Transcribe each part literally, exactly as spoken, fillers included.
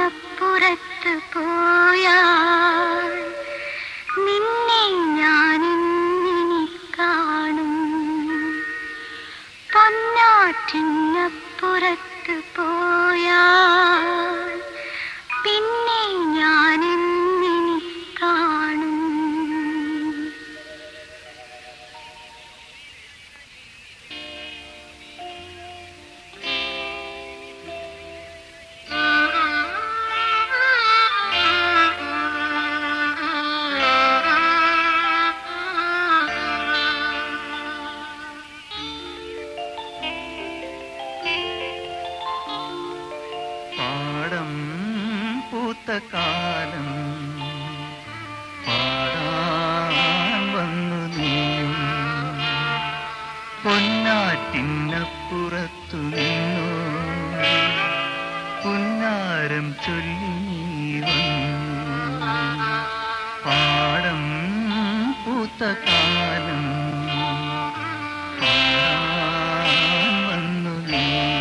പൊന്നാറ്റിന്നപ്പുറത്ത് പോയാൽ നിന്നെ ഞാനിന്നിനി കാണും. പൊന്നാറ്റിന്നപ്പുറത്ത് പോയാൽ പിന്നെ ഞാനിന്നിനി കാണും. കാലം പാടാൻ വന്നു നീയും പൊന്നാറ്റിന്നപ്പുറത്തു നിന്നു പുന്നാരം ചൊല്ലി നീ വന്നു. പാടം പൂത്ത കാലം പാടാൻ വന്നു നീ.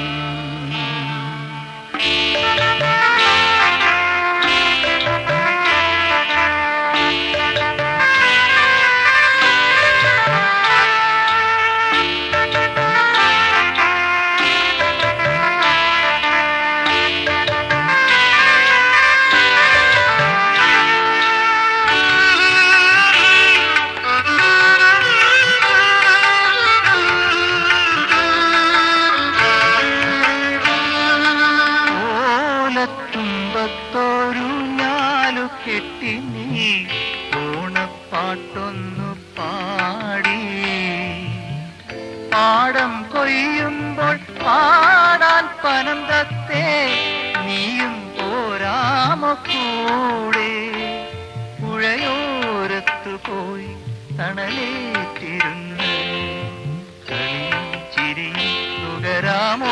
തുമ്പത്തോരു ഞാലു കെട്ടി നീ ഓണപ്പാട്ടൊന്നു പാടി. പാടം കൊയ്യുമ്പോൾ പാടാൻ പനം തത്തേ നീയും പോരാമോ കൂടെ. പുഴയോരത്തു പോയി തണലേറ്റിരുന്ന് കളിയും ചിരിയും നുകരാമോ.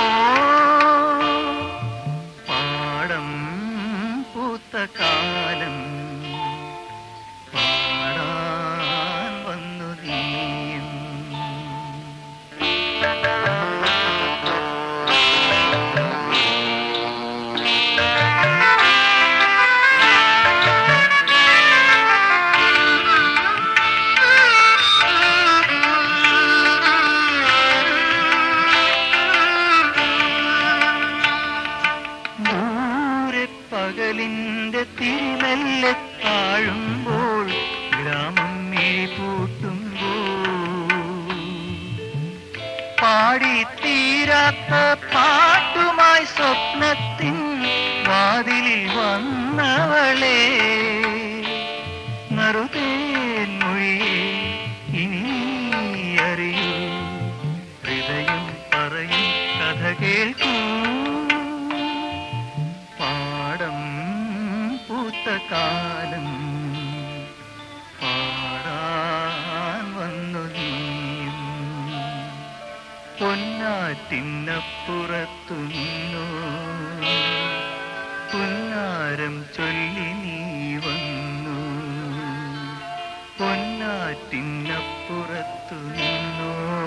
കാലം പാടാൻ വന്നു നീയും. പകലിന്റെ തിരിമെല്ലെ താഴുമ്പോൾ ഗ്രാമം മിഴിപൂട്ടുമ്പോൾ പാടി തീരാത്ത പാട്ടുമായി സ്വപ്നത്തിൻ വാതിലിൽ വന്നവളെ. നറുതേൻ മൊഴിയെ ഇനി അറിയൂ, ഹൃദയം പറയും കഥ കേൾക്കൂ. കാലം പാടാൻ വന്നു നീയും പൊന്നാറ്റിന്നപ്പുറത്തു നിന്നു പുന്നാരം ചൊല്ലി നീ വന്നു. പൊന്നാറ്റിന്നപ്പുറത്തു നിന്നു.